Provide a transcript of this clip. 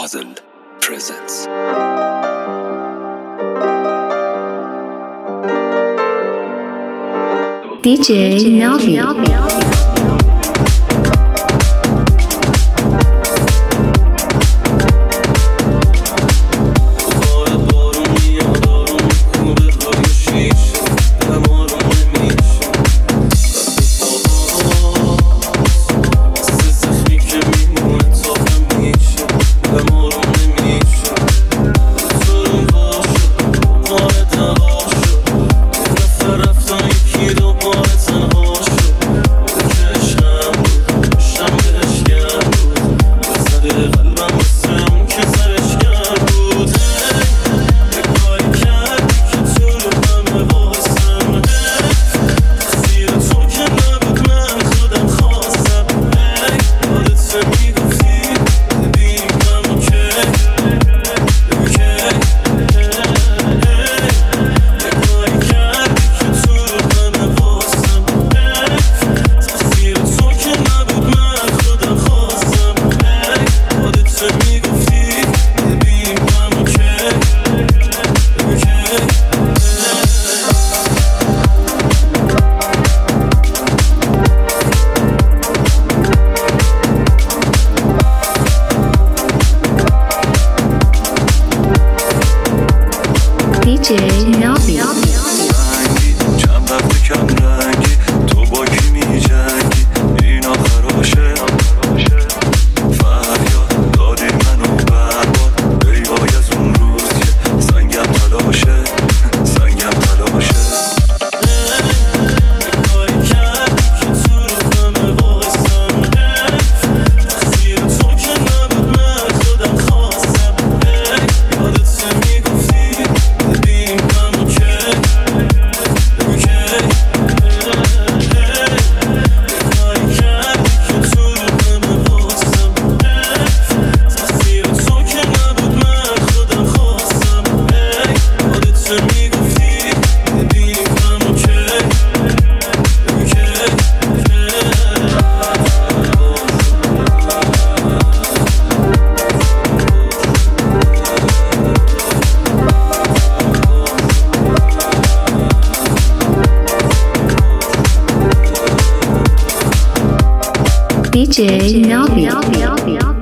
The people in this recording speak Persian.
Razzle presents. DJ Navi. DJ Navi. چند وقت کم رنگی تو با کی می جنگی این آخراشه فریاد دادی منو برباد ای وای از اون روز که سنگم تلاشه کاری کردی که تو رو همه واسم تقصیر تو که نبود من خودم خواستم یادت میگفتی DJ Navi.